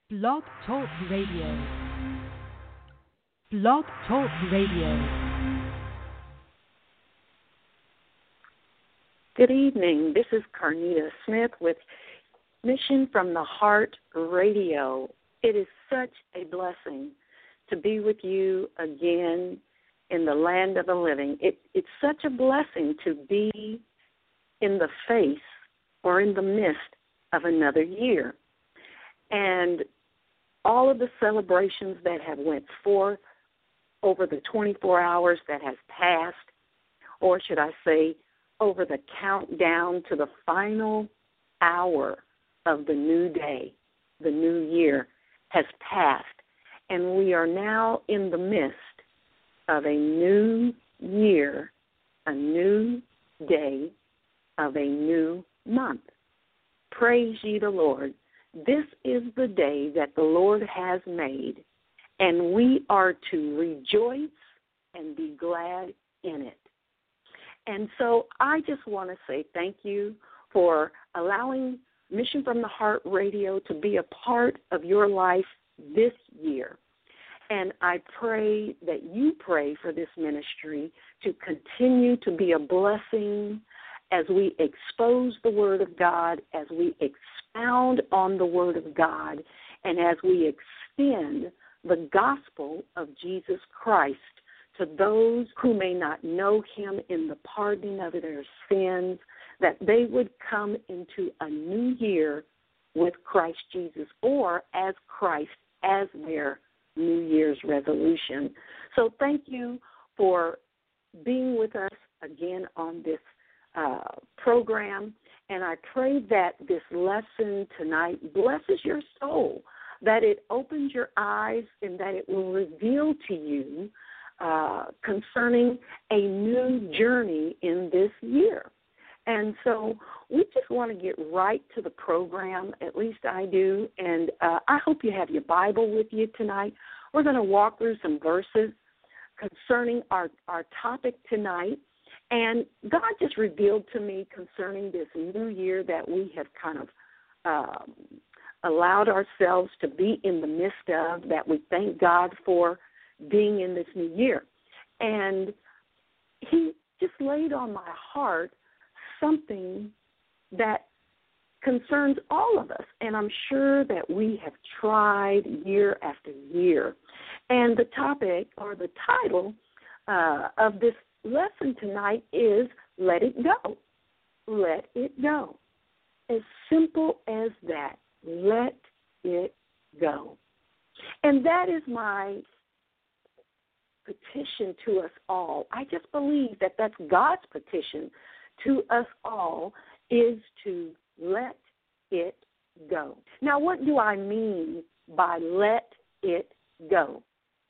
Blog Talk Radio. Blog Talk Radio. Good evening. This is Carnita Smith with Mission from the Heart Radio. It is such a blessing to be with you again in the land of the living. It's such a blessing to be in the face or in the midst of another year. And all of the celebrations that have went forth over the 24 hours that has passed, or should I say, over the countdown to the final hour of the new day, the new year, has passed. And we are now in the midst of a new year, a new day of a new month. Praise ye the Lord. This is the day that the Lord has made, and we are to rejoice and be glad in it. And so I just want to say thank you for allowing Mission from the Heart Radio to be a part of your life this year. And I pray that you pray for this ministry to continue to be a blessing as we expose the Word of God, as we expound on the Word of God, and as we extend the gospel of Jesus Christ to those who may not know Him in the pardoning of their sins, that they would come into a new year with Christ Jesus, or as Christ as their New Year's resolution. So thank you for being with us again on this program, and I pray that this lesson tonight blesses your soul, that it opens your eyes, and that it will reveal to you concerning a new journey in this year. And so we just want to get right to the program, at least I do, and I hope you have your Bible with you tonight. We're going to walk through some verses concerning our topic tonight, and God just revealed to me concerning this new year that we have kind of allowed ourselves to be in the midst of, that we thank God for being in this new year. And He just laid on my heart something that concerns all of us, and I'm sure that we have tried year after year. And the topic, or the title of this lesson tonight is Let It Go. Let it go. As simple as that. Let it go. And that is my petition to us all. I just believe that that's God's petition to us all, is to let it go. Now, what do I mean by let it go?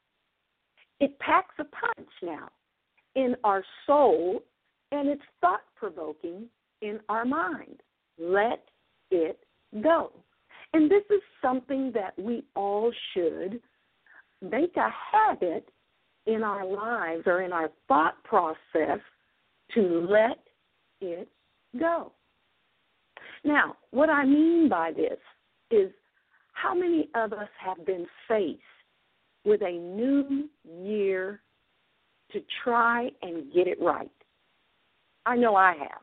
It packs a punch now in our soul, and it's thought-provoking in our mind. Let it go. And this is something that we all should make a habit in our lives, or in our thought process, to let it go. Now, what I mean by this is, how many of us have been faced with a new year to try and get it right? I know I have.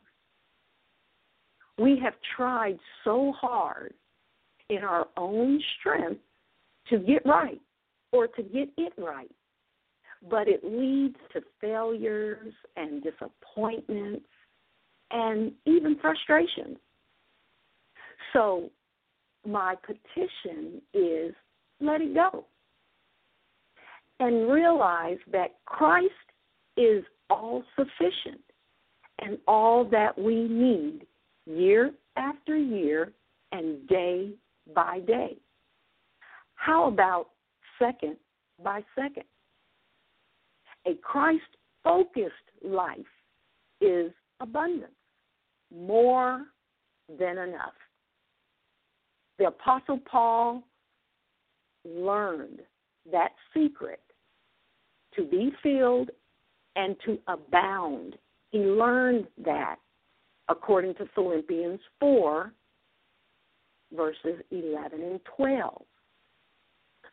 We have tried so hard in our own strength to get right, or to get it right. But it leads to failures and disappointments and even frustration. So my petition is, let it go. And realize that Christ is all sufficient and all that we need year after year and day by day. How about second by second? A Christ-focused life is abundance, more than enough. The Apostle Paul learned that secret to be filled and to abound. He learned that according to Philippians 4, verses 11 and 12.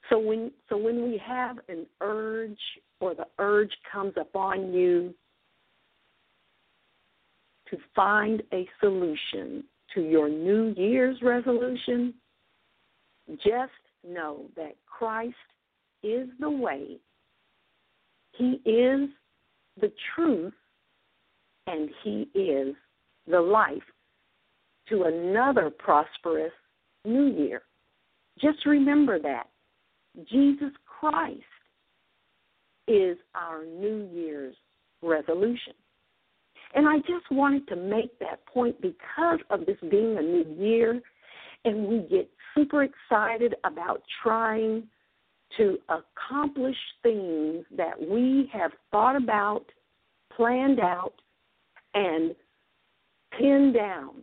So when we have an urge or the urge comes upon you to find a solution to your New Year's resolution, just know that Christ is the way, He is the truth, and He is the life to another prosperous New Year. Just remember that. Jesus Christ is our New Year's resolution. And I just wanted to make that point because of this being a new year, and we get super excited about trying to accomplish things that we have thought about, planned out, and pinned down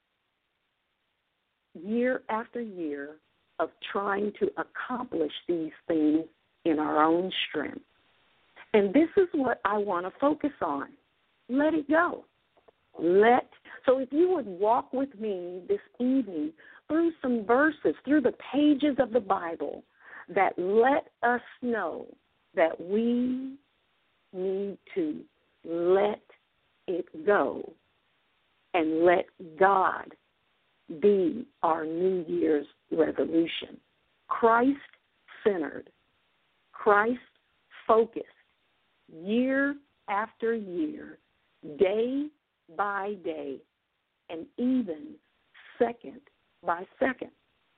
year after year of trying to accomplish these things in our own strength. And this is what I want to focus on. Let it go. So if you would walk with me this evening through some verses, through the pages of the Bible that let us know that we need to let it go and let God be our New Year's resolution. Christ-centered, Christ-focused, year after year, day by day, and even second by second.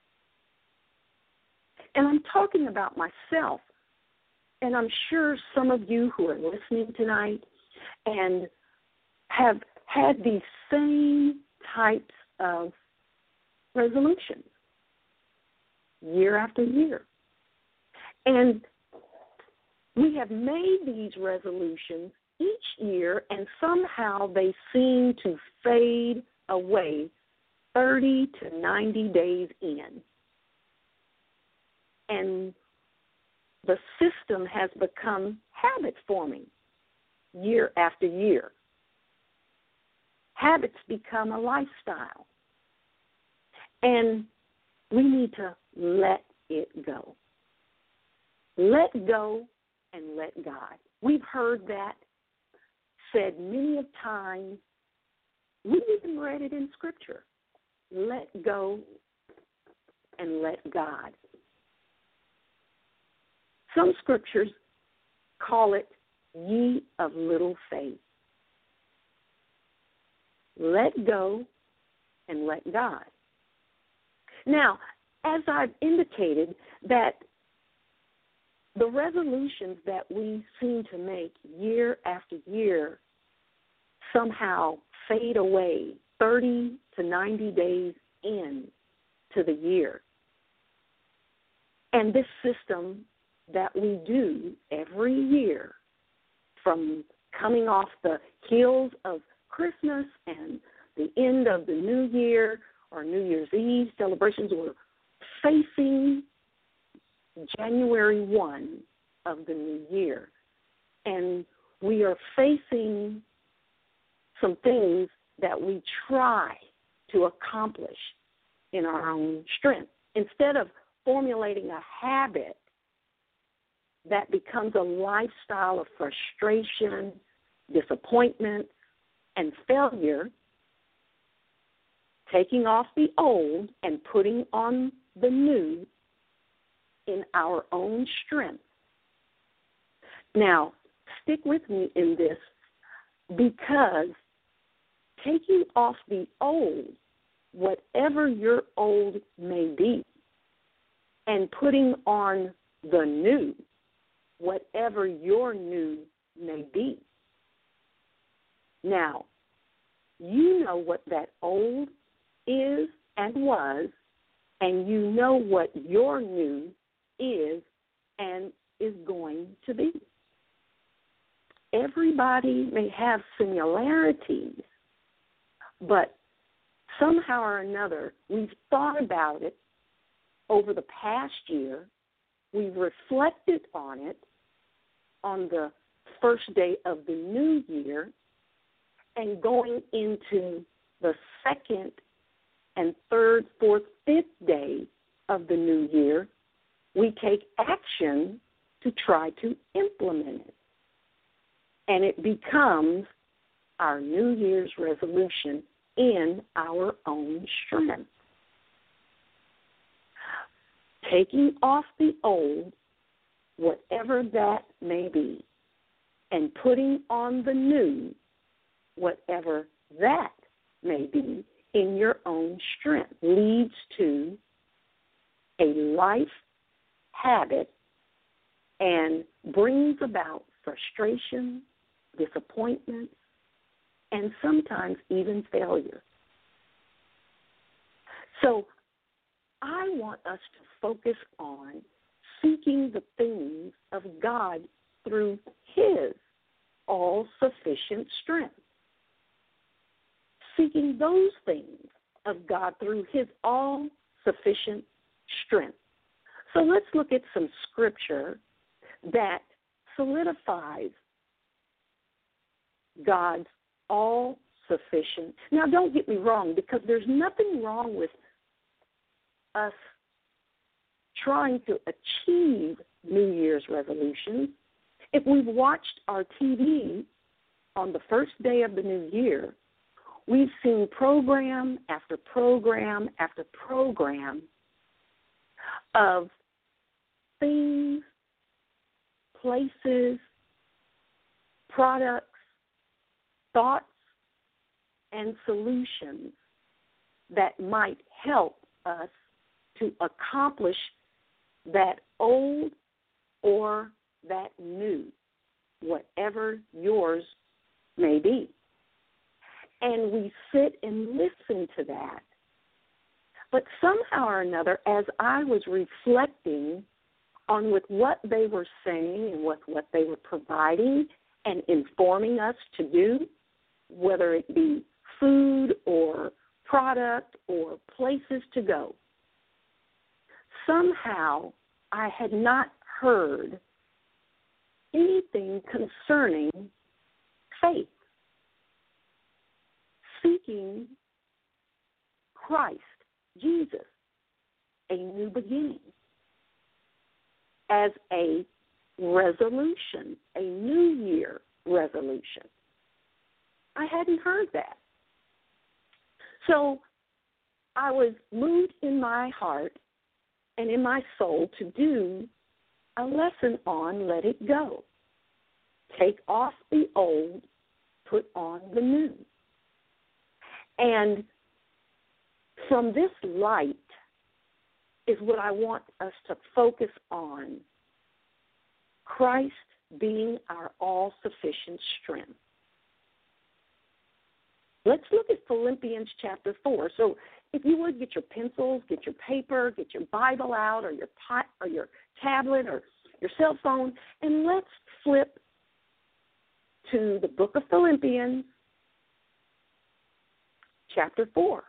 And I'm talking about myself, and I'm sure some of you who are listening tonight and have had these same types of resolutions year after year. And we have made these resolutions each year, and somehow they seem to fade away 30 to 90 days in. And the system has become habit forming year after year. Habits become a lifestyle. And we need to let it go. Let go and let God. We've heard that said many of times. We even read it in Scripture. Let go and let God. Some scriptures call it ye of little faith. Let go and let God. Now, as I've indicated, that the resolutions that we seem to make year after year somehow fade away 30 to 90 days in to the year. And this system that we do every year, from coming off the heels of Christmas and the end of the New Year or New Year's Eve celebrations, we're facing January 1 of the new year. And we are facing some things that we try to accomplish in our own strength. Instead of formulating a habit that becomes a lifestyle of frustration, disappointment, and failure, taking off the old and putting on the new in our own strength. Now, stick with me in this, because taking off the old, whatever your old may be, and putting on the new, whatever your new may be. Now, you know what that old is and was, and you know what your new is and is going to be. Everybody may have similarities, but somehow or another, we've thought about it over the past year. We've reflected on it on the first day of the new year, and going into the second and third, fourth, fifth day of the new year, we take action to try to implement it. And it becomes our New Year's resolution in our own strength. Taking off the old, whatever that may be, and putting on the new, whatever that may be, in your own strength, leads to a life habit and brings about frustration, disappointment, and sometimes even failure. So I want us to focus on seeking the things of God through His all-sufficient strength. Seeking those things of God through His all-sufficient strength. So let's look at some scripture that solidifies God's all-sufficient. Now, don't get me wrong, because there's nothing wrong with us trying to achieve New Year's resolutions. If we've watched our TV on the first day of the new year, we've seen program after program after program of things, places, products, thoughts, and solutions that might help us to accomplish that old or that new, whatever yours may be. And we sit and listen to that. But somehow or another, as I was reflecting on with what they were saying and what they were providing and informing us to do, whether it be food or product or places to go, somehow I had not heard anything concerning faith, seeking Christ, Jesus, a new beginning, as a resolution, a New Year resolution. I hadn't heard that. So I was moved in my heart and in my soul to do a lesson on let it go. Take off the old, put on the new. And from this light is what I want us to focus on, Christ being our all-sufficient strength. Let's look at Philippians chapter 4. So if you would, get your pencils, get your paper, get your Bible out, or your tablet, or your cell phone, and let's flip to the book of Philippians, chapter 4,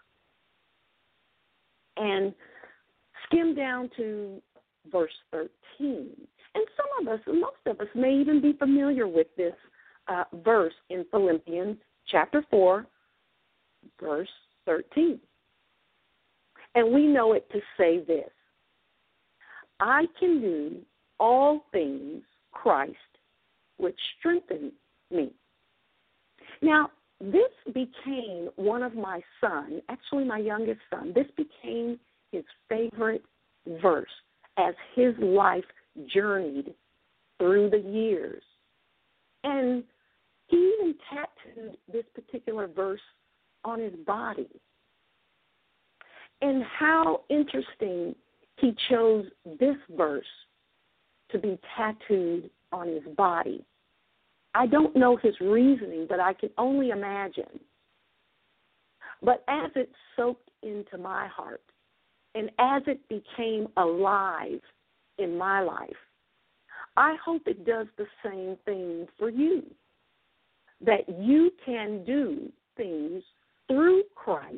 and skim down to verse 13. And some of us, most of us, may even be familiar with this verse in Philippians chapter 4, verse 13. And we know it to say this: I can do all things Christ, which strengthens me. Now, this became one of my son, actually my youngest son, this became his favorite verse as his life journeyed through the years. And he even tattooed this particular verse on his body. And how interesting he chose this verse to be tattooed on his body. I don't know his reasoning, but I can only imagine. But as it soaked into my heart, and as it became alive in my life, I hope it does the same thing for you, that you can do things through Christ,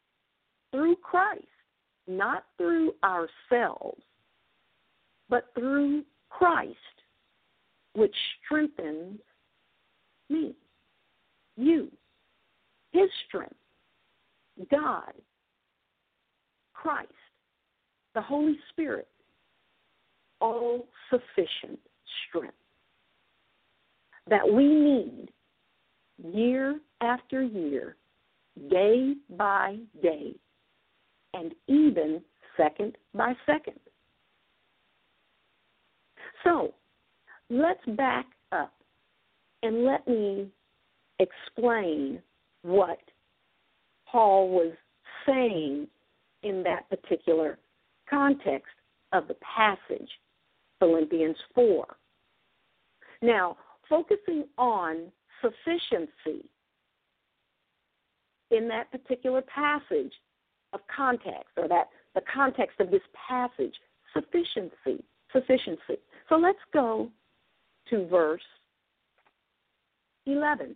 not through ourselves, but through Christ, which strengthens me, you, His strength, God, Christ, the Holy Spirit, all-sufficient strength that we need year after year, day by day, and even second by second. So let's back up and let me explain what Paul was saying in that particular context of the passage, Philippians 4. Now, focusing on sufficiency in that particular passage of context, or that the context of this passage, sufficiency. So let's go to verse 11.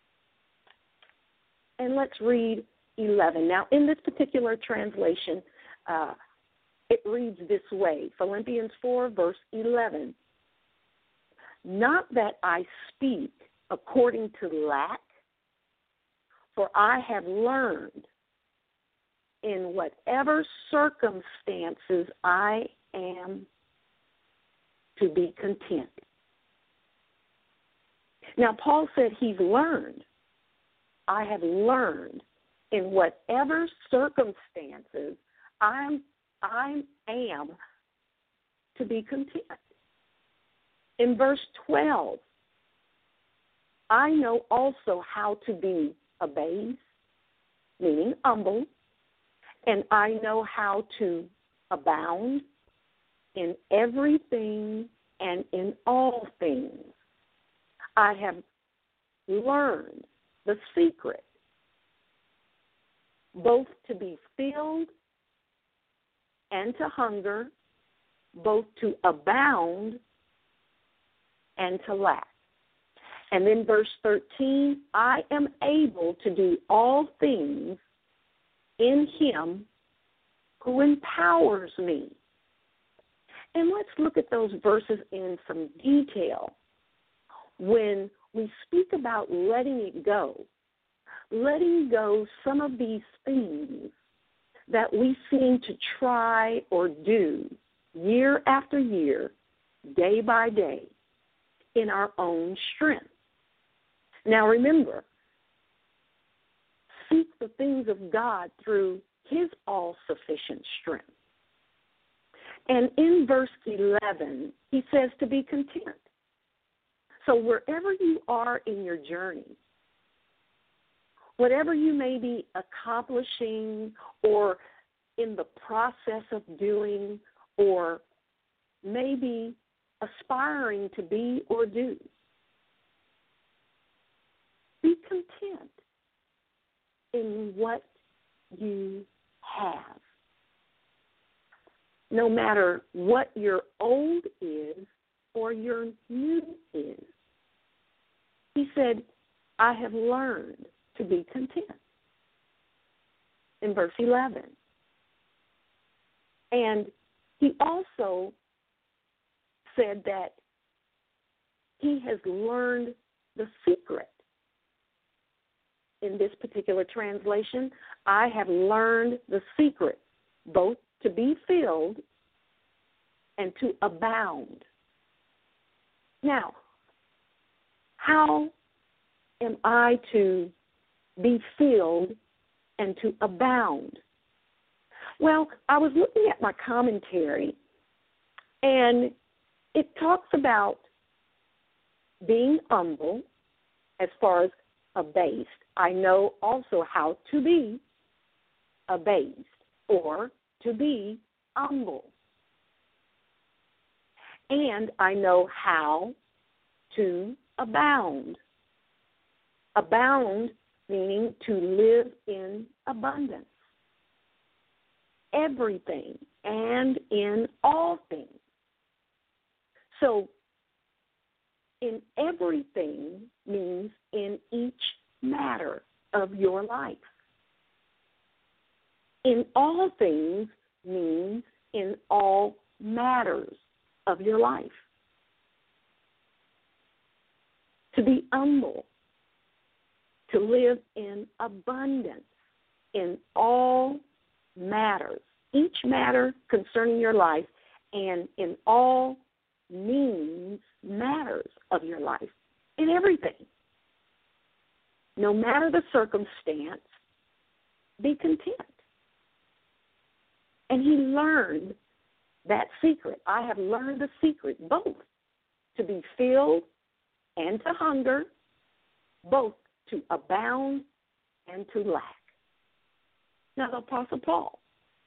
And let's read 11. Now, in this particular translation, it reads this way, Philippians 4, verse 11. Not that I speak according to lack, for I have learned in whatever circumstances I am to be content. Now, Paul said he's learned. I have learned in whatever circumstances I am to be content. In verse 12, I know also how to be abased, meaning humble, and I know how to abound in everything and in all things. I have learned the secret, both to be filled and to hunger, both to abound and to lack. And then verse 13, I am able to do all things in him who empowers me. And let's look at those verses in some detail. When we speak about letting go some of these things that we seem to try or do year after year, day by day, in our own strength. Now remember, seek the things of God through his all-sufficient strength. And in verse 11, he says to be content. So wherever you are in your journey, whatever you may be accomplishing or in the process of doing or maybe aspiring to be or do, be content in what you have. No matter what your old is or your new is. He said, I have learned to be content. In verse 11. And he also said that he has learned the secret. In this particular translation, I have learned the secret, both to be filled and to abound. Now, how am I to be filled and to abound? Well, I was looking at my commentary, and it talks about being humble as far as abased. I know also how to be abased or to be humble. And I know how to abound. Abound meaning to live in abundance. Everything and in all things. So, in everything means in each matter of your life. In all things means in all matters of your life. To be humble, to live in abundance in all matters, each matter concerning your life, and in all matters of your life, in everything. No matter the circumstance, be content. And he learned that secret. I have learned the secret, both to be filled and to hunger, both to abound and to lack. Now, the Apostle Paul.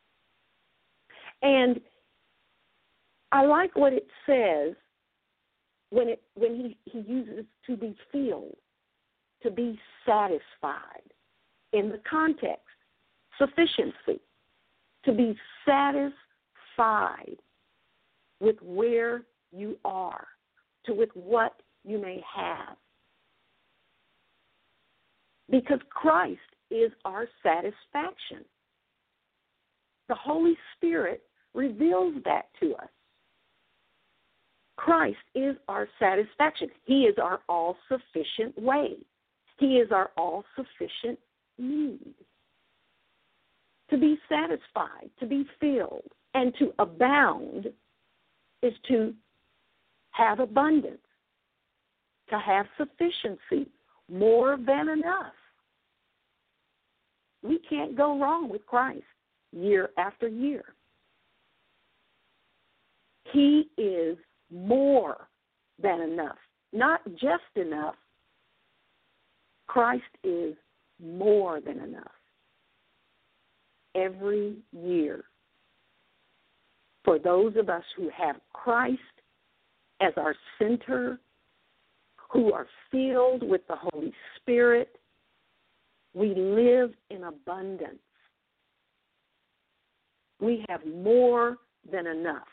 And I like what it says when he uses to be filled, to be satisfied. In the context, sufficiency, to be satisfied with where you are, with what you may have. Because Christ is our satisfaction. The Holy Spirit reveals that to us. Christ is our satisfaction. He is our all-sufficient way. He is our all-sufficient need. To be satisfied, to be filled, and to abound is to have abundance, to have sufficiency, more than enough. We can't go wrong with Christ year after year. He is more than enough, not just enough. Christ is more than enough. Every year, for those of us who have Christ as our center, who are filled with the Holy Spirit, we live in abundance. We have more than enough.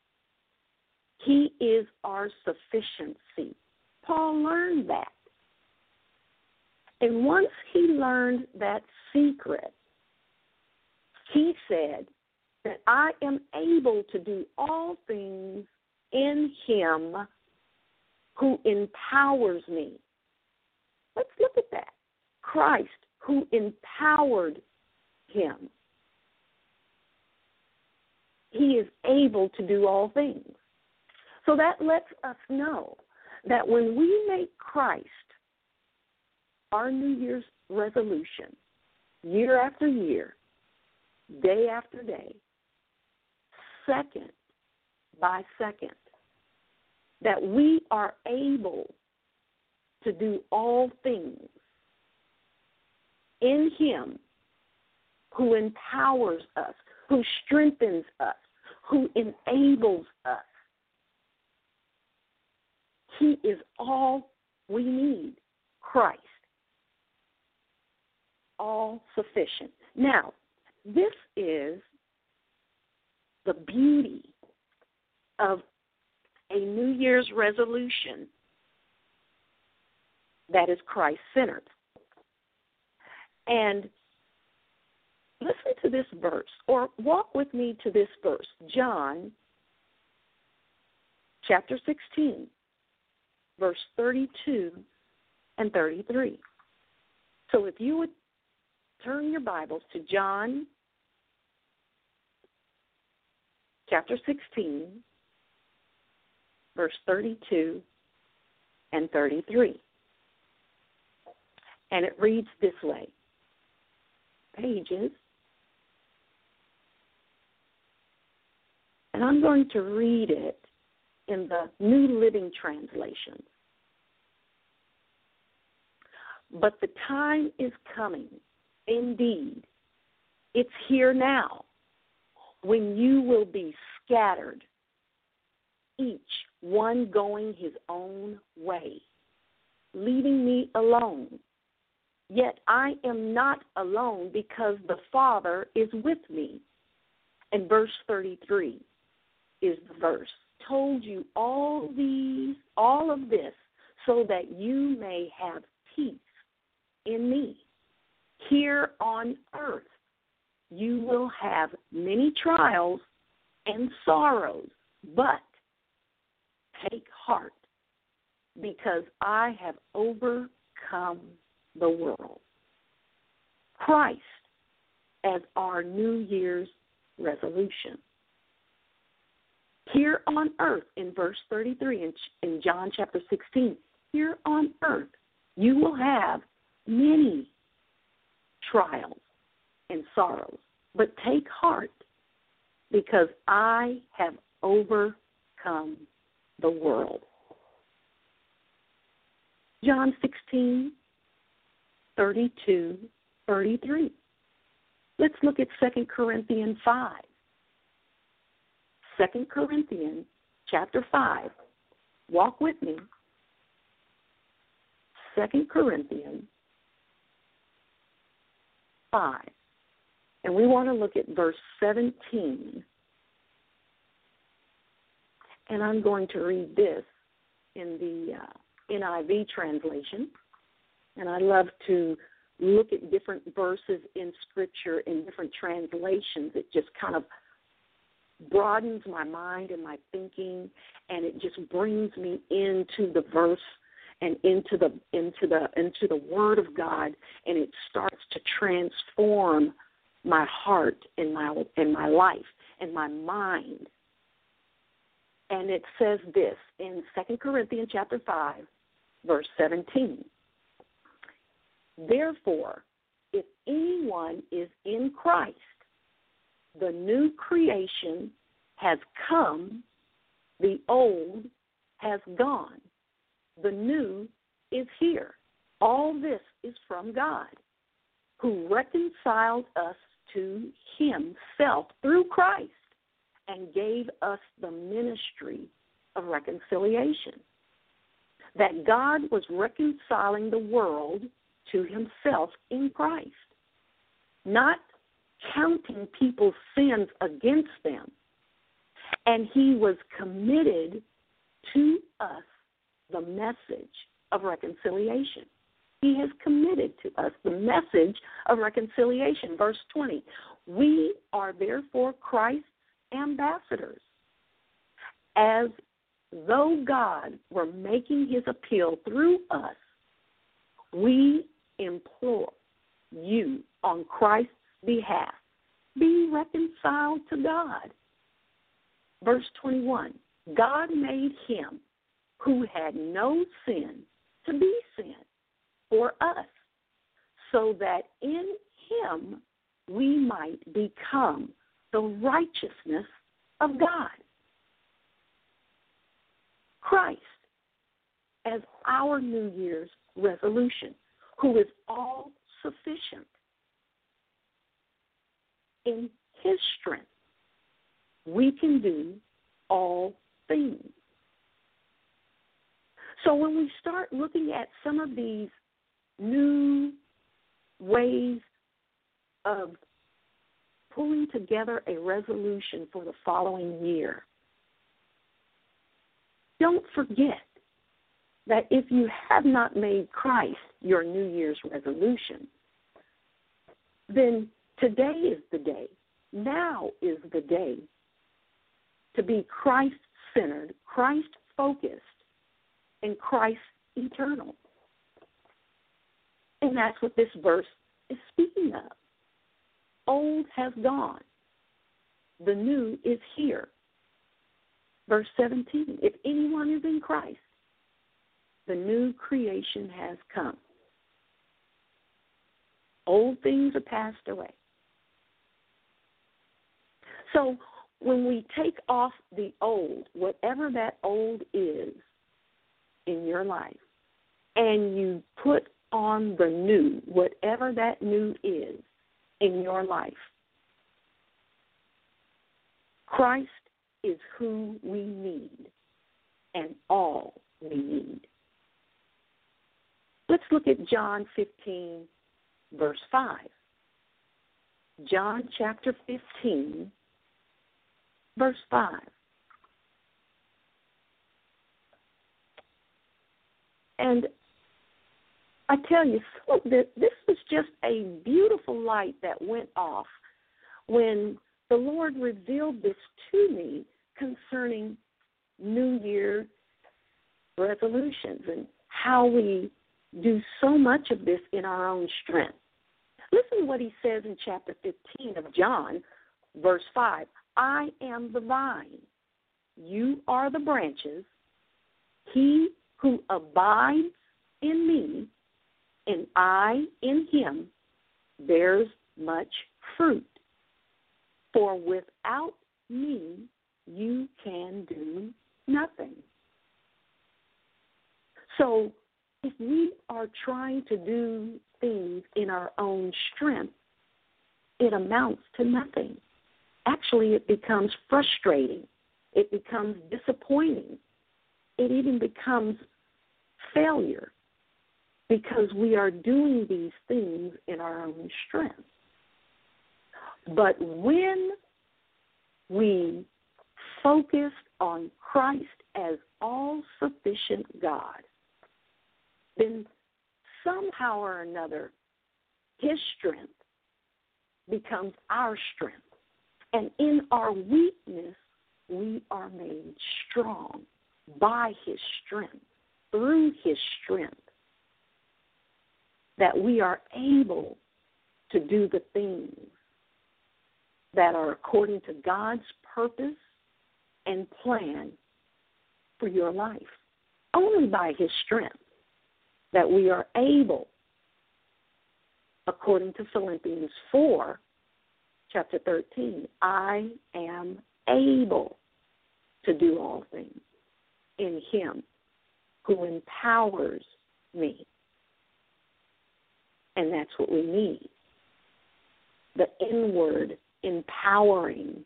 He is our sufficiency. Paul learned that. And once he learned that secret, he said that I am able to do all things in him who empowers me. Let's look at that. Christ, who empowered him. He is able to do all things. So that lets us know that when we make Christ our New Year's resolution, year after year, day after day, second by second, that we are able to do all things in him who empowers us, who strengthens us, who enables us. He is all we need, Christ. All sufficient. Now, this is the beauty of a New Year's resolution that is Christ-centered. And listen to this verse, or walk with me to this verse, John chapter 16, verse 32 and 33. So if you would turn your Bibles to John chapter 16, verse 32 and 33. And it reads this way. Pages. And I'm going to read it in the New Living Translation. But the time is coming, indeed, it's here now, when you will be scattered, each one going his own way, leaving me alone. Yet I am not alone, because the Father is with me. And verse 33 is the verse. Told you all of this, so that you may have peace in me. Here on earth, you will have many trials and sorrows, but take heart, because I have overcome the world. Christ as our New Year's resolution. here on earth, in verse 33 in John chapter 16, here on earth, you will have many trials and sorrows. But take heart, because I have overcome the world. John 16, 32, 33. Let's look at 2 Corinthians 5. 2 Corinthians chapter 5. Walk with me. 2 Corinthians 5. And we want to look at verse 17. And I'm going to read this in the NIV translation. And I love to look at different verses in Scripture in different translations. It just kind of broadens my mind and my thinking, and it just brings me into the verse and into the Word of God, and it starts to transform my heart and my life and my mind. And it says this in 2 Corinthians chapter 5, verse 17. Therefore, if anyone is in Christ, the new creation has come, the old has gone, the new is here. All this is from God, who reconciled us to himself through Christ and gave us the ministry of reconciliation. That God was reconciling the world to himself in Christ, not counting people's sins against them. And he was committed to us the message of reconciliation. He has committed to us the message of reconciliation. Verse 20, we are therefore Christ's ambassadors, as though God were making his appeal through us. We implore you on Christ's behalf, be reconciled to God. Verse 21, God made him who had no sin to be sin for us, so that in him we might become the righteousness of God. Christ as our New Year's resolution, who is all sufficient. In his strength, we can do all things. So when we start looking at some of these new ways of pulling together a resolution for the following year, don't forget that if you have not made Christ your New Year's resolution, then today is the day, now is the day to be Christ-centered, Christ-focused, and Christ-eternal. And that's what this verse is speaking of. Old has gone. The new is here. Verse 17, if anyone is in Christ, the new creation has come. Old things are passed away. So when we take off the old, whatever that old is in your life, and you put on the new, whatever that new is in your life, Christ is who we need and all we need. Let's look at John 15, verse 5. John chapter 15, verse 5. And I tell you, this was just a beautiful light that went off when the Lord revealed this to me concerning New Year resolutions and how we do so much of this in our own strength. Listen to what he says in chapter 15 of John, verse 5. I am the vine, you are the branches. He who abides in me, and I in him, bears much fruit. For without me, you can do nothing. So if we are trying to do things in our own strength, it amounts to nothing. Actually, it becomes frustrating. It becomes disappointing. It even becomes failure because we are doing these things in our own strength. But when we focus on Christ as all-sufficient God, then somehow or another, his strength becomes our strength. And in our weakness, we are made strong by his strength, through his strength, that we are able to do the things that are according to God's purpose and plan for your life. Only by his strength that we are able, according to Philippians 4, chapter 13, I am able to do all things in him who empowers me. And that's what we need. The inward empowering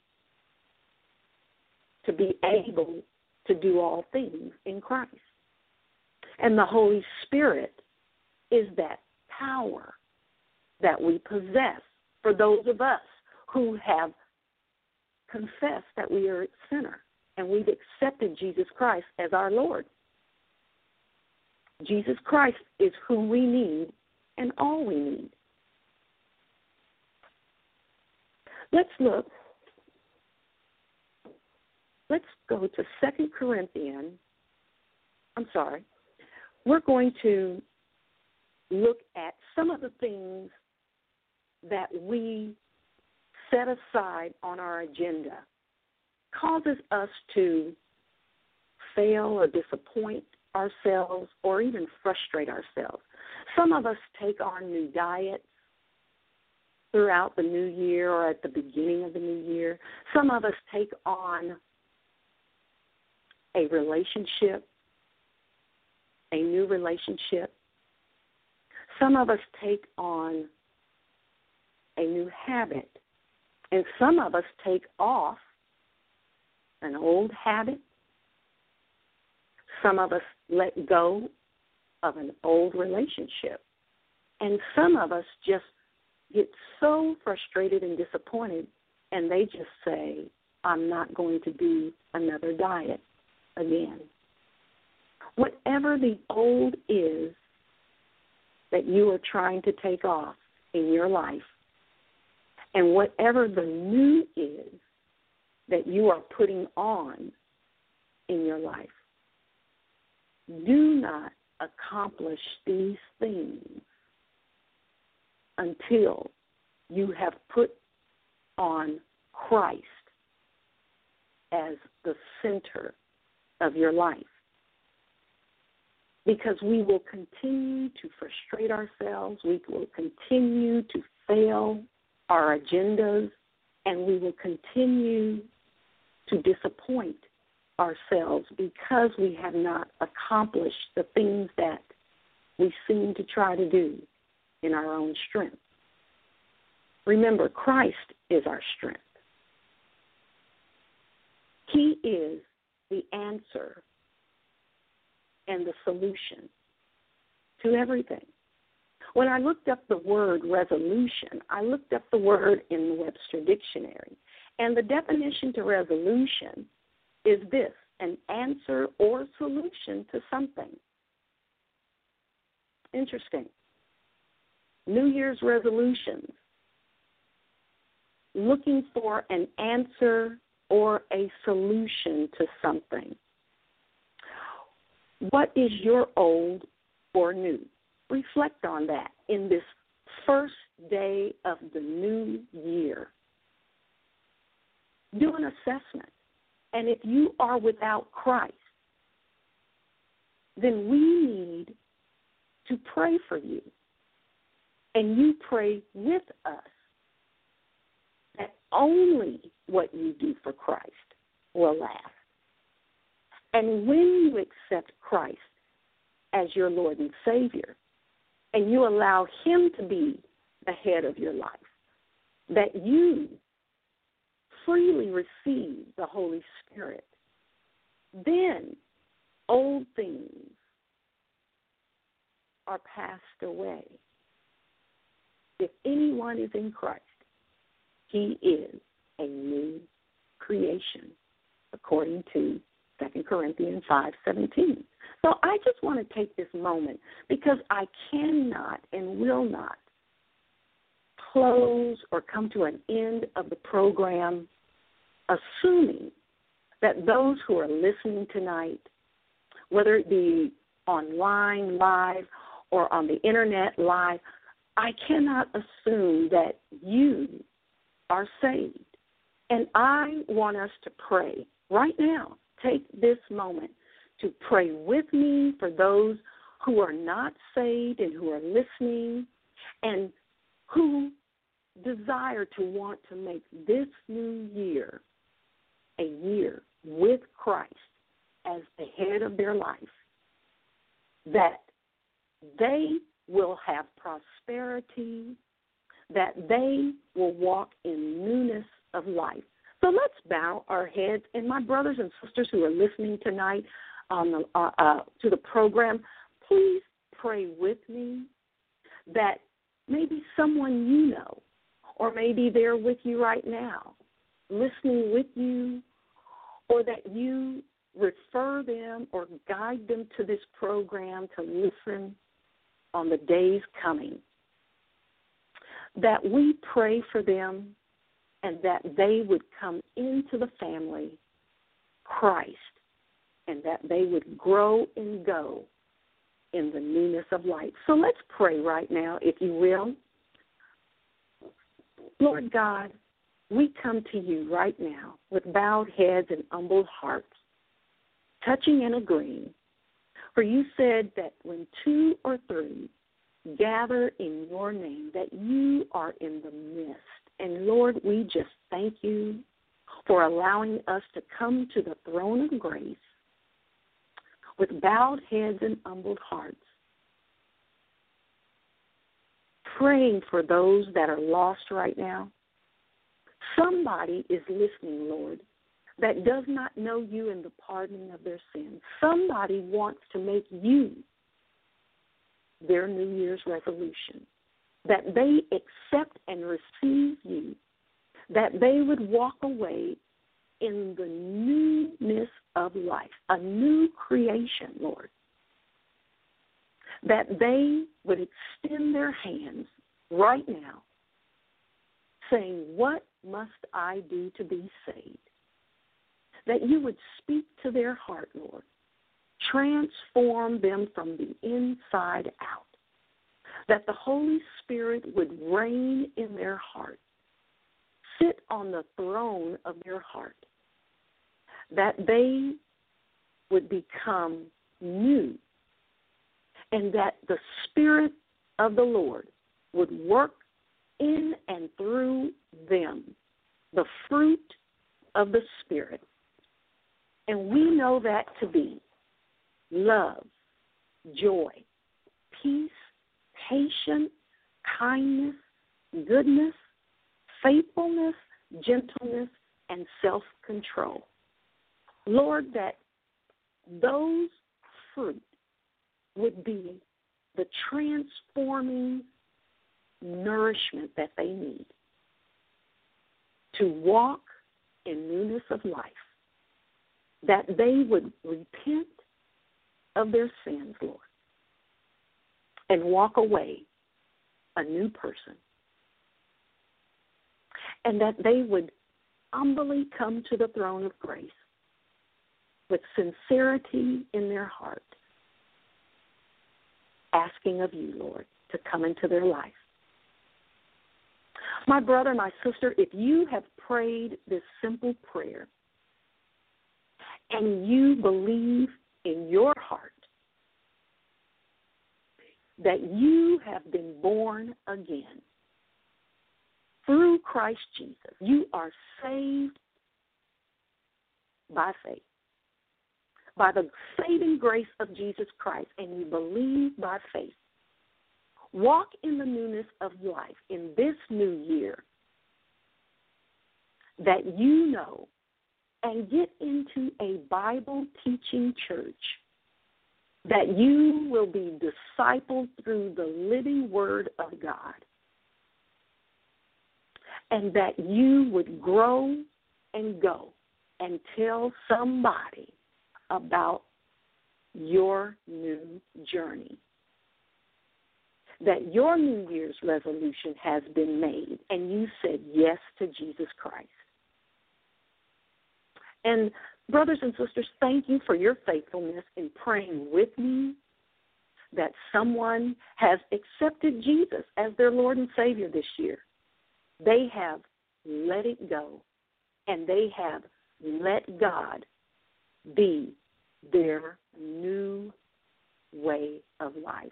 to be able to do all things in Christ. And the Holy Spirit is that power that we possess for those of us who have confessed that we are a sinner and we've accepted Jesus Christ as our Lord. Jesus Christ is who we need and all we need. Let's go to 2 Corinthians. We're going to look at some of the things that we set aside on our agenda causes us to fail or disappoint ourselves or even frustrate ourselves. Some of us take on new diets throughout the new year or at the beginning of the new year. Some of us take on a relationship, a new relationship. Some of us take on a new habit. And some of us take off an old habit. Some of us let go of an old relationship. And some of us just get so frustrated and disappointed, and they just say, I'm not going to do another diet again. Whatever the old is that you are trying to take off in your life, and whatever the new is that you are putting on in your life, do not accomplish these things until you have put on Christ as the center of your life. Because we will continue to frustrate ourselves, we will continue to fail our agendas, and we will continue to disappoint ourselves because we have not accomplished the things that we seem to try to do in our own strength. Remember, Christ is our strength. He is the answer and the solution to everything. When I looked up the word resolution, I looked up the word in the Webster Dictionary, and the definition to resolution is this: an answer or solution to something. Interesting. New Year's resolutions, looking for an answer or a solution to something. What is your old or new? Reflect on that in this first day of the new year. Do an assessment. And if you are without Christ, then we need to pray for you. And you pray with us that only what you do for Christ will last. And when you accept Christ as your Lord and Savior, and you allow Him to be the head of your life, that you freely receive the Holy Spirit, then old things are passed away. If anyone is in Christ, he is a new creation, according to 2 Corinthians 5:17. So I just want to take this moment because I cannot and will not close or come to an end of the program assuming that those who are listening tonight, whether it be online, live, or on the internet, live, I cannot assume that you are saved. And I want us to pray right now. Take this moment to pray with me for those who are not saved and who are listening and who desire to want to make this new year a year with Christ as the head of their life, that they will have prosperity, that they will walk in newness of life. So let's bow our heads, and my brothers and sisters who are listening tonight to the program, please pray with me that maybe someone you know, or maybe they're with you right now, listening with you, or that you refer them or guide them to this program to listen on the days coming, that we pray for them and that they would come into the family, Christ, and that they would grow and go in the newness of life. So let's pray right now, if you will. Lord God, we come to you right now with bowed heads and humbled hearts, touching and agreeing. For you said that when 2 or 3 gather in your name, that you are in the midst. And Lord, we just thank you for allowing us to come to the throne of grace with bowed heads and humbled hearts, praying for those that are lost right now. Somebody is listening, Lord, that does not know you in the pardoning of their sins. Somebody wants to make you their New Year's resolution, that they accept and receive you, that they would walk away in the newness of life, a new creation, Lord, that they would extend their hands right now saying, what must I do to be saved? That you would speak to their heart, Lord, transform them from the inside out, that the Holy Spirit would reign in their heart, sit on the throne of their heart, that they would become new, and that the Spirit of the Lord would work in and through them, the fruit of the Spirit. And we know that to be love, joy, peace, patience, kindness, goodness, faithfulness, gentleness, and self-control. Lord, that those fruit would be the transforming nourishment that they need to walk in newness of life, that they would repent of their sins, Lord, and walk away a new person, and that they would humbly come to the throne of grace with sincerity in their heart, asking of you, Lord, to come into their life. My brother, my sister, if you have prayed this simple prayer, and you believe in your heart that you have been born again through Christ Jesus, you are saved by faith, by the saving grace of Jesus Christ, and you believe by faith. Walk in the newness of life in this new year that you know, and get into a Bible teaching church that you will be discipled through the living Word of God, and that you would grow and go and tell somebody about your new journey, that your New Year's resolution has been made and you said yes to Jesus Christ. And brothers and sisters, thank you for your faithfulness in praying with me that someone has accepted Jesus as their Lord and Savior this year. They have let it go, and they have let God be their new way of life.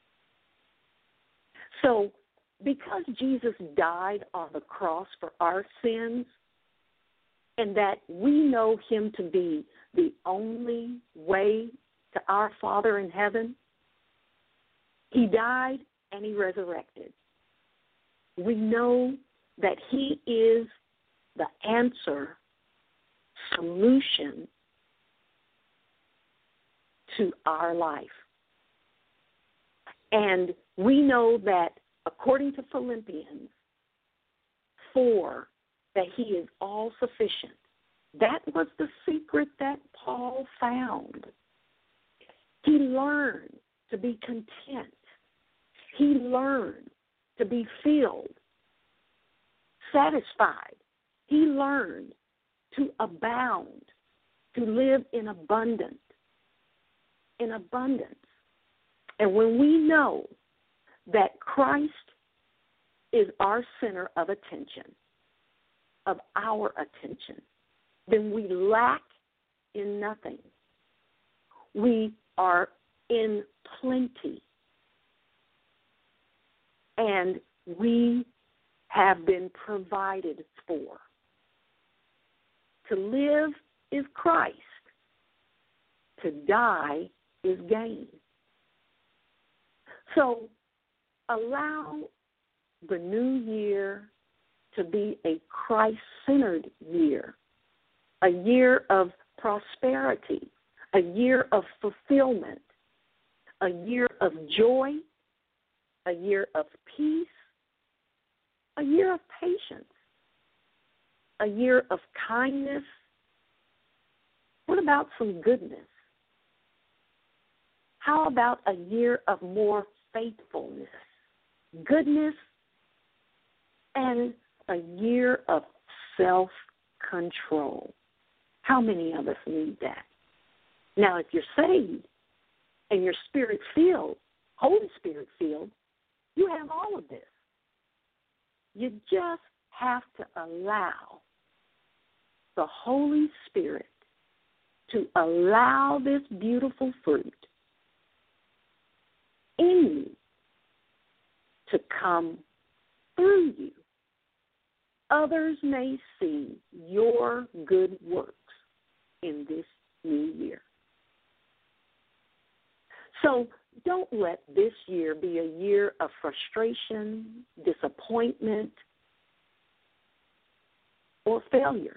So, because Jesus died on the cross for our sins, and that we know him to be the only way to our Father in heaven, he died and he resurrected. We know that he is the answer, solution to our life. And we know that according to Philippians 4, that he is all sufficient. That was the secret that Paul found. He learned to be content. He learned to be filled, satisfied. He learned to abound, to live in abundance. And when we know that Christ is our center of attention, of our attention, then we lack in nothing. We are in plenty. And we have been provided for. To live is Christ. To die is gain. So allow the new year to be a Christ-centered year, a year of prosperity, a year of fulfillment, a year of joy, a year of peace, a year of patience, a year of kindness. What about some goodness? How about a year of more faithfulness, goodness, and a year of self-control? How many of us need that? Now, if you're saved and you're Spirit-filled, Holy Spirit-filled, you have all of this. You just have to allow the Holy Spirit to allow this beautiful fruit in you to come through you. Others may see your good works in this new year. So don't let this year be a year of frustration, disappointment, or failure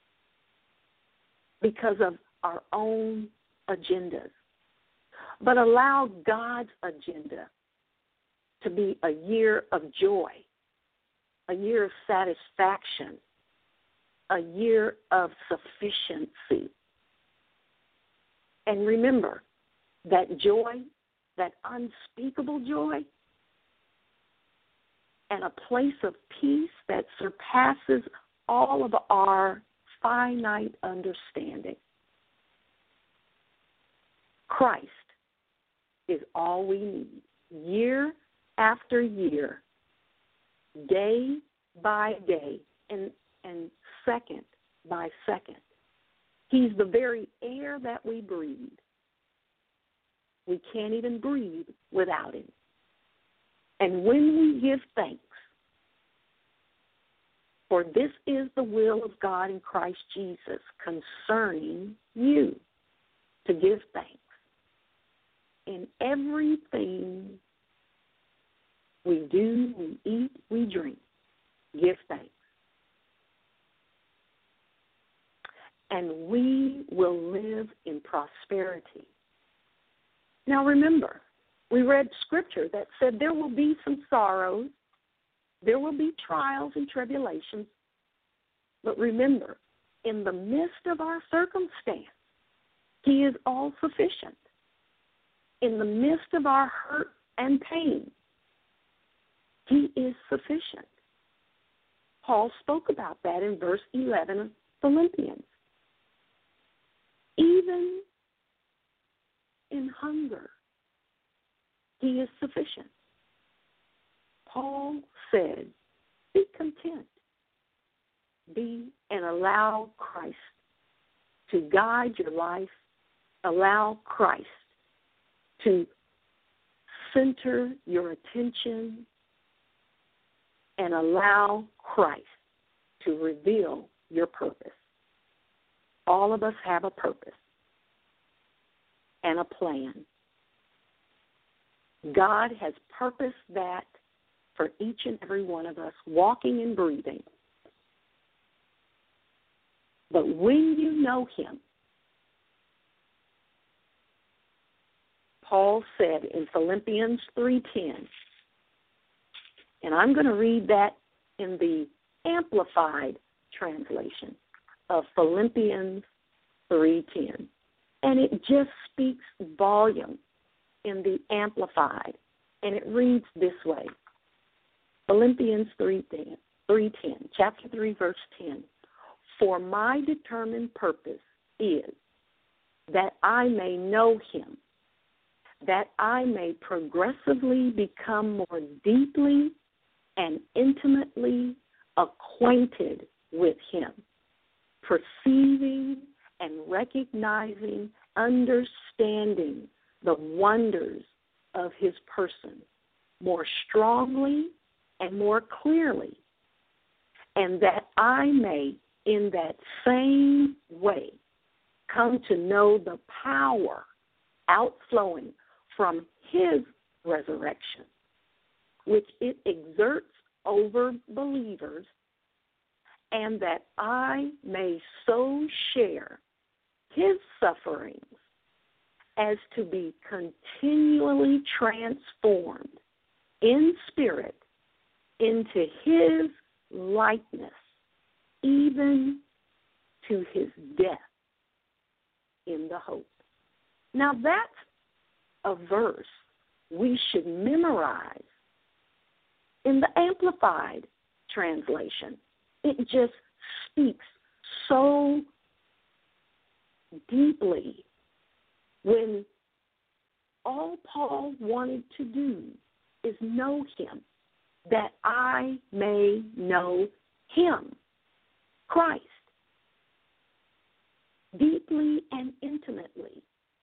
because of our own agendas. But allow God's agenda to be a year of joy, a year of satisfaction, a year of sufficiency. And remember that joy, that unspeakable joy, and a place of peace that surpasses all of our finite understanding. Christ is all we need. Year after year, day by day, and second by second, He's the very air that we breathe. We can't even breathe without him. And when we give thanks, for this is the will of God in Christ Jesus concerning you, to give thanks. In everything we do, we eat, we drink, give thanks. And we will live in prosperity. Now remember, we read scripture that said there will be some sorrows, there will be trials and tribulations, but remember, in the midst of our circumstance, he is all sufficient. In the midst of our hurt and pain, he is sufficient. Paul spoke about that in verse 11 of Philippians. Even in hunger, he is sufficient. Paul said, be content. Be and allow Christ to guide your life. Allow Christ to center your attention and allow Christ to reveal your purpose. All of us have a purpose and a plan. God has purposed that for each and every one of us, walking and breathing. But when you know him, Paul said in Philippians 3:10, and I'm going to read that in the Amplified translation of Philippians 3:10, and it just speaks volume in the Amplified, and it reads this way. Philippians 3:10, chapter 3, verse 10. For my determined purpose is that I may know him, that I may progressively become more deeply and intimately acquainted with him, perceiving and recognizing, understanding the wonders of his person more strongly and more clearly, and that I may in that same way come to know the power outflowing from his resurrection, which it exerts over believers, and that I may so share his sufferings as to be continually transformed in spirit into his likeness, even to his death in the hope. Now that's a verse we should memorize in the Amplified translation. It just speaks so deeply when all Paul wanted to do is know him, that I may know him, Christ, deeply and intimately.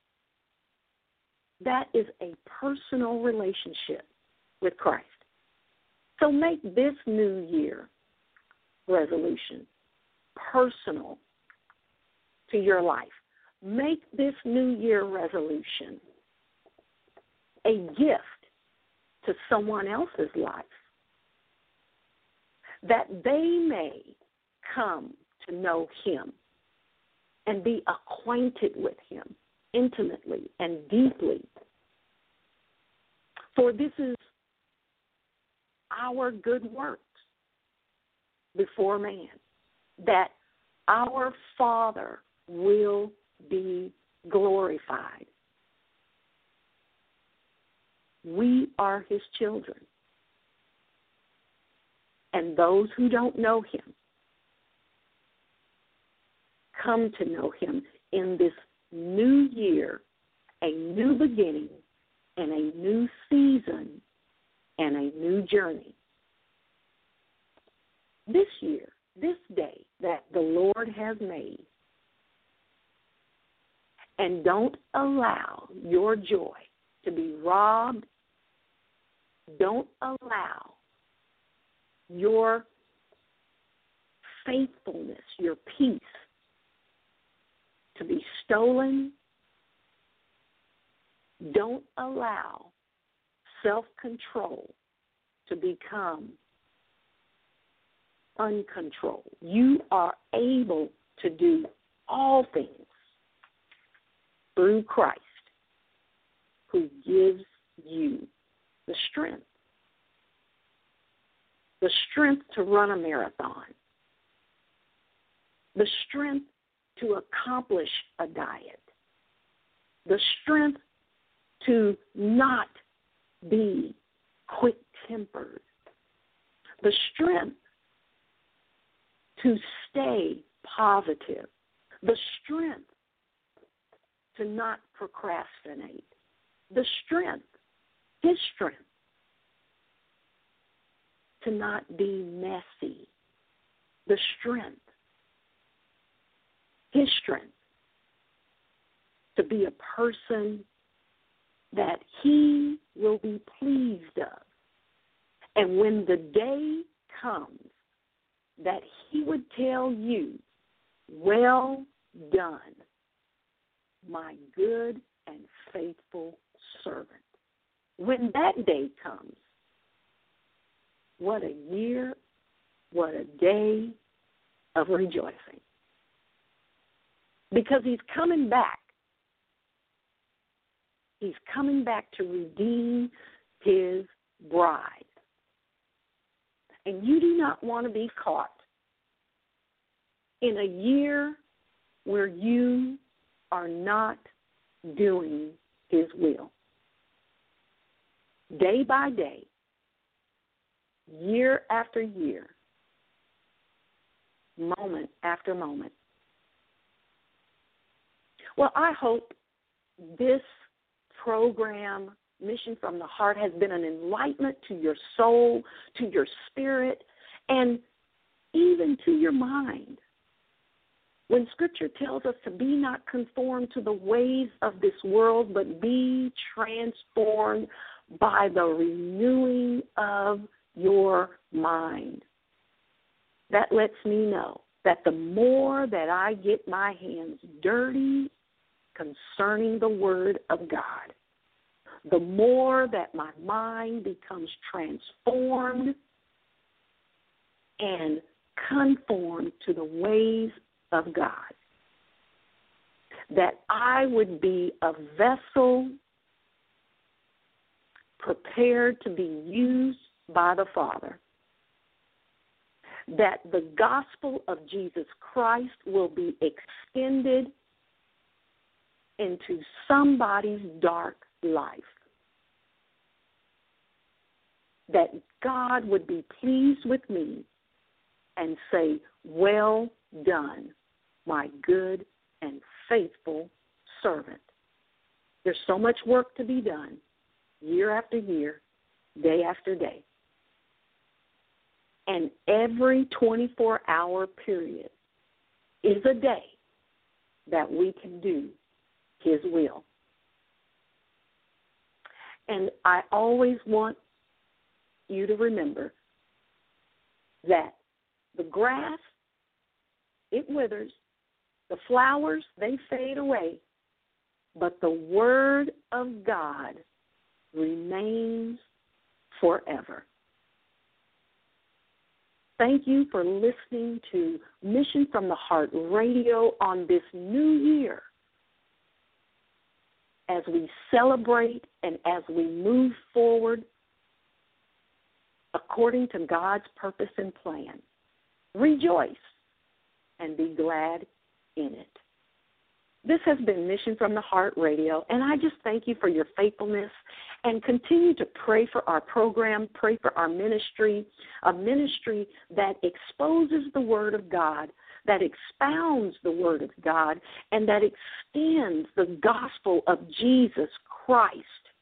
That is a personal relationship with Christ. So make this New Year resolution personal to your life. Make this New Year resolution a gift to someone else's life, that they may come to know him and be acquainted with him intimately and deeply. For this is our good works before man, that our Father will be glorified. We are his children. And those who don't know him come to know him in this new year, a new beginning, and a new season, and a new journey. This year, this day that the Lord has made, And don't allow your joy to be robbed. Don't allow your faithfulness, your peace, to be stolen. Don't allow self-control to become uncontrolled. You are able to do all things through Christ, who gives you the strength to run a marathon, the strength to accomplish a diet, the strength to not be quick-tempered, the strength to stay positive, the strength to not procrastinate, the strength, his strength, to not be messy, the strength, his strength, to be a person that he will be pleased of. And when the day comes that he would tell you, well done, my good and faithful servant. When that day comes, what a year, what a day of rejoicing. Because he's coming back. He's coming back to redeem his bride. And you do not want to be caught in a year where you are not doing his will. Day by day, year after year, moment after moment. Well, I hope this program, Mission from the Heart, has been an enlightenment to your soul, to your spirit, and even to your mind. When Scripture tells us to be not conformed to the ways of this world, but be transformed by the renewing of your mind. That lets me know that the more that I get my hands dirty concerning the Word of God, the more that my mind becomes transformed and conformed to the ways of God, that I would be a vessel prepared to be used by the Father, that the gospel of Jesus Christ will be extended into somebody's dark life, that God would be pleased with me and say, well done, my good and faithful servant. There's so much work to be done, year after year, day after day. And every 24-hour period is a day that we can do his will. And I always want you to remember that the grass, it withers, the flowers, they fade away, but the word of God remains forever. Thank you for listening to Mission from the Heart Radio on this new year, as we celebrate and as we move forward according to God's purpose and plan. Rejoice and be glad in it. This has been Mission from the Heart Radio, and I just thank you for your faithfulness, and continue to pray for our program, pray for our ministry, a ministry that exposes the Word of God, that expounds the Word of God, and that extends the gospel of Jesus Christ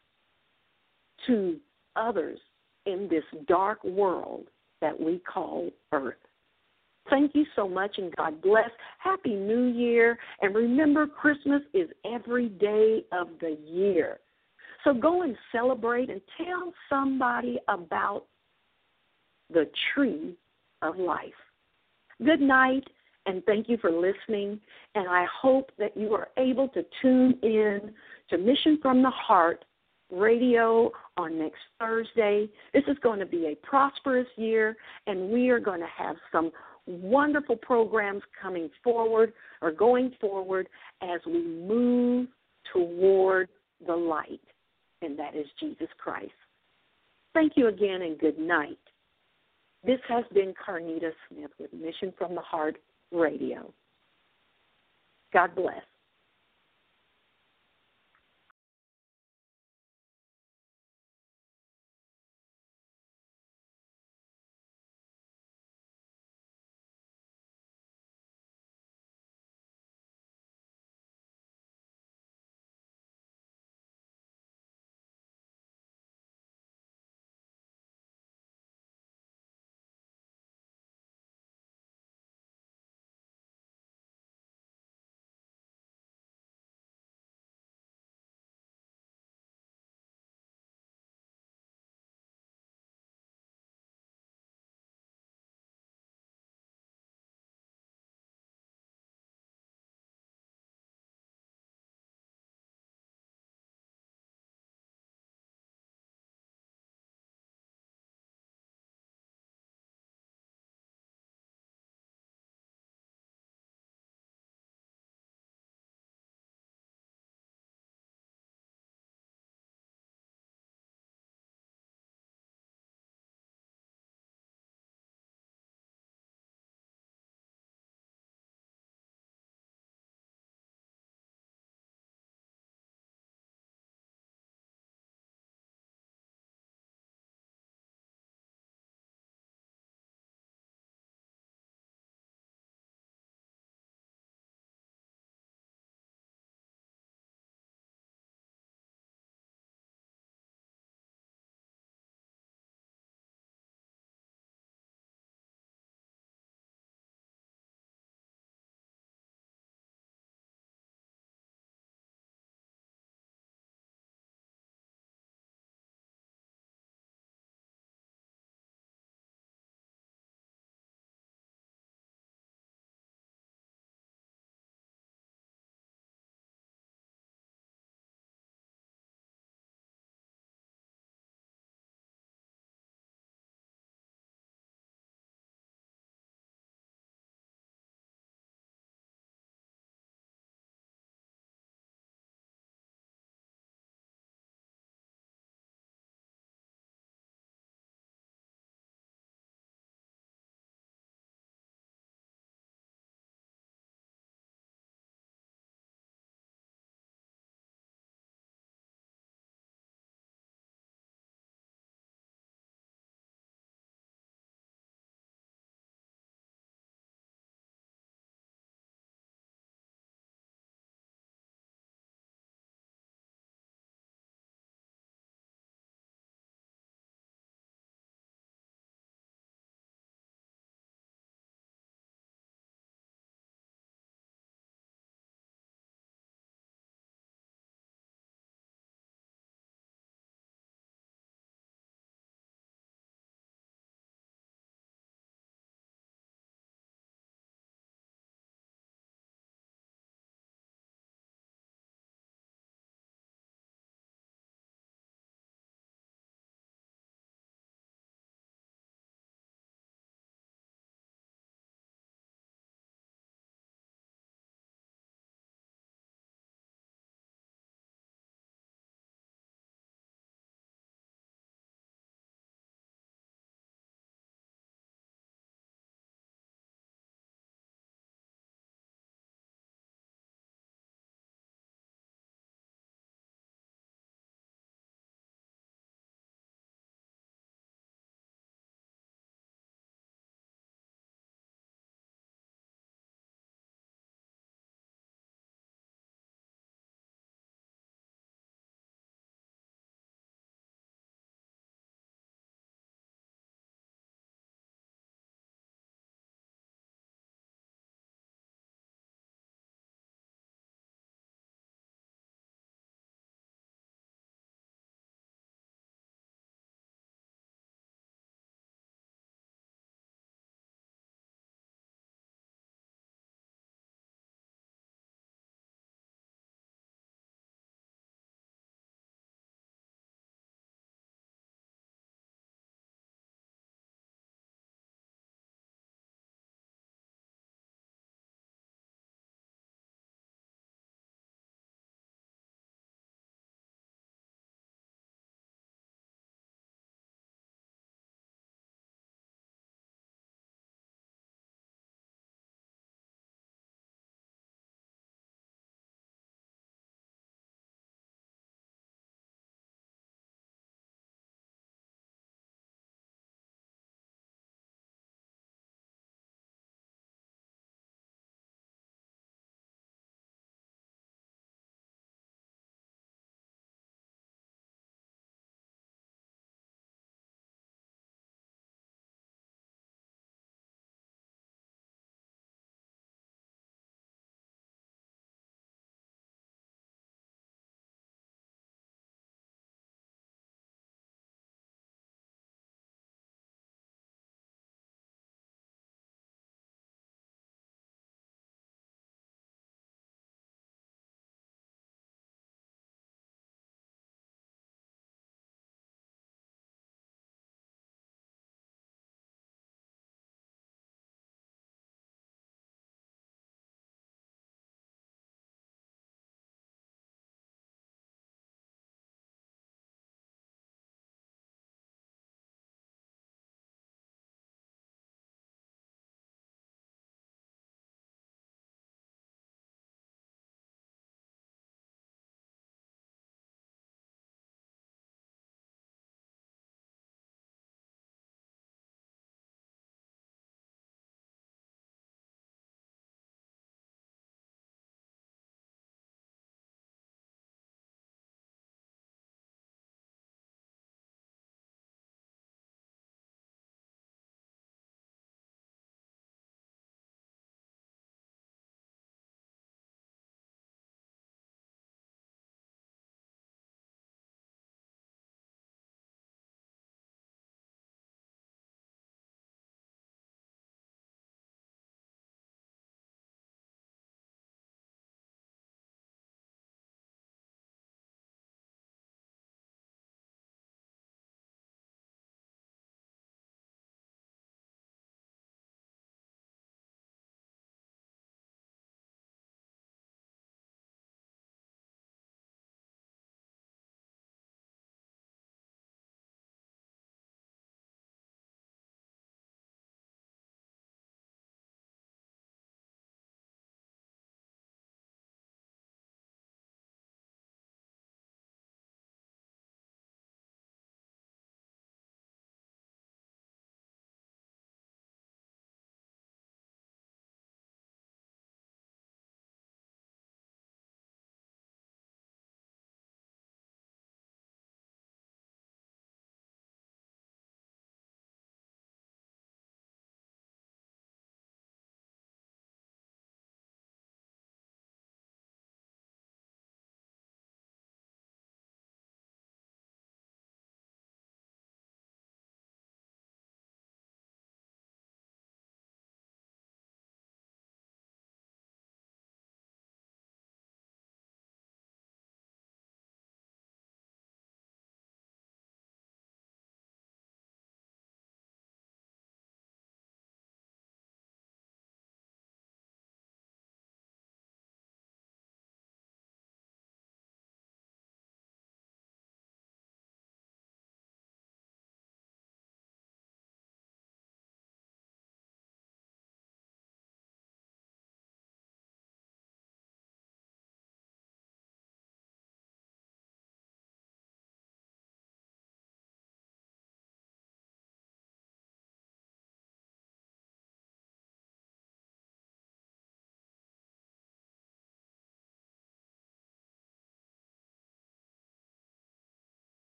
to others in this dark world that we call earth. Thank you so much, and God bless. Happy New Year. And remember, Christmas is every day of the year. So go and celebrate and tell somebody about the tree of life. Good night, and thank you for listening. And I hope that you are able to tune in to Mission from the Heart Radio on next Thursday. This is going to be a prosperous year, and we are going to have some wonderful programs coming forward or going forward as we move toward the light, and that is Jesus Christ. Thank you again, and good night. This has been Carnita Smith with Mission from the Heart Radio. God bless.